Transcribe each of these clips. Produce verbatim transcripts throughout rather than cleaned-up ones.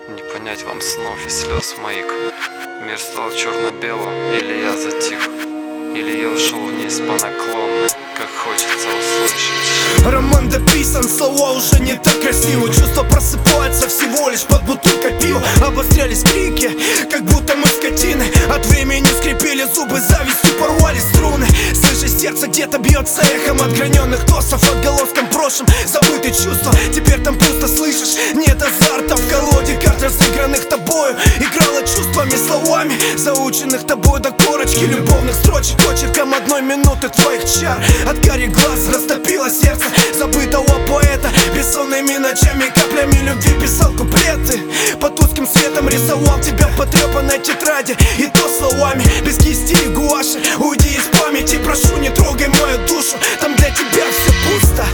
Не понять вам снов и слез моих. Мир стал черно-белым, или я затих, или я ушел вниз по наклонной, как хочется услышать. Роман дописан, слова уже не так красивы. Чувства просыпаются всего лишь под бутылкой пива. Обострялись крики, как будто мы скотины. От времени скрипели зубы, завистью порвали струны. Слышишь, сердце где-то бьется эхом от граненных тосов, отголоском прошлым забытые чувства. Теперь там пусто, слышишь, нет азарта в колоде карт, разыгранных тобою. Играла чувствами, словами, заученных тобой до корочки любовных строчек, очерком одной минуты твоих чар. От карих глаз растопило сердце забытого поэта. Бессонными ночами, каплями любви писал куплеты. Под узким светом рисовал тебя в потрепанной тетради, и то словами, без кисти и гуаши. Уйди из памяти, прошу, не трогай мою душу, там для тебя все puzza.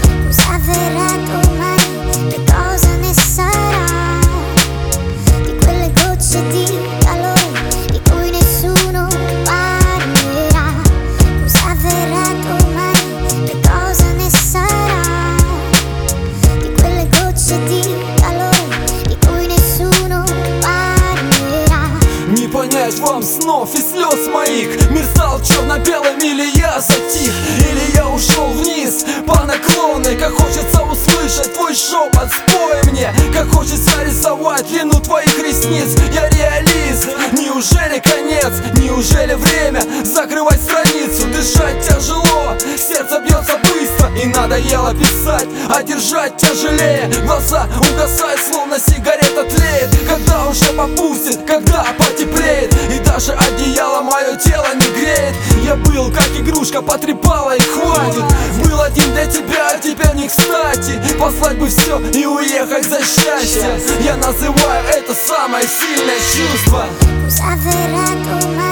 Не понять вам снов и слез моих. Мир стал черно-белым, или я затих, или я ушел вниз по наклонной. Как хочется услышать твой шепот, спой мне. Как хочется рисовать длину твоих ресниц. Я реалист, неужели конец? Неужели время закрывать страницу? Дышать тяжело, сердце бьется быстро, и надоело писать, а держать тяжелее. Глаза угасают, словно сигарета тлеет. Когда уже попустит, когда потеплеет, и даже одеяло мое тело не греет. Я был как игрушка, потрепала и хватит. Был один для тебя, а теперь не кстати. Послать бы все и уехать за счастье. Я называю это самое сильное чувство.